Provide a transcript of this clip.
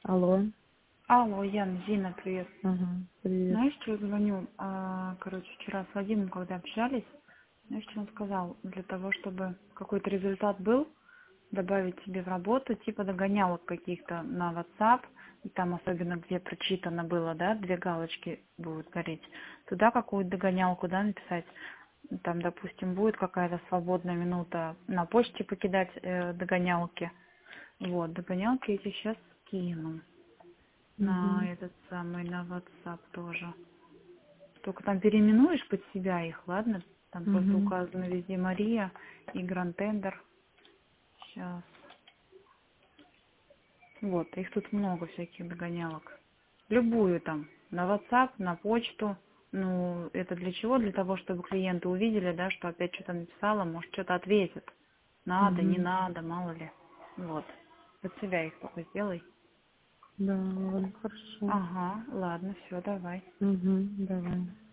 Алло. Алло, Ян, Зина, привет. Ага, привет. Знаешь, что я звоню? Короче, вчера с Вадимом, когда общались, знаешь, что он сказал? Для того, чтобы какой-то результат был, добавить себе в работу, типа догонялок каких-то на WhatsApp, и там особенно где прочитано было, да, 2 галочки будут гореть. Туда какую-то догонялку, да, написать. Там, допустим, будет какая-то свободная минута на почте покидать догонялки. Вот, догонялки эти сейчас скину. На Угу. этот самый, на WhatsApp тоже. Только там переименуешь под себя их, ладно? Там просто Угу. указано везде Мария и Гранд-Тендер. Сейчас. Вот, их тут много всяких догонялок. Любую там, на WhatsApp, на почту. Ну, это для чего? Для того, чтобы клиенты увидели, да, что опять что-то написала, может, что-то ответит. Надо, не Угу. надо, мало ли. Вот. Под себя их только сделай. Да, ладно, хорошо. Ага, ладно, все, давай. Угу, давай.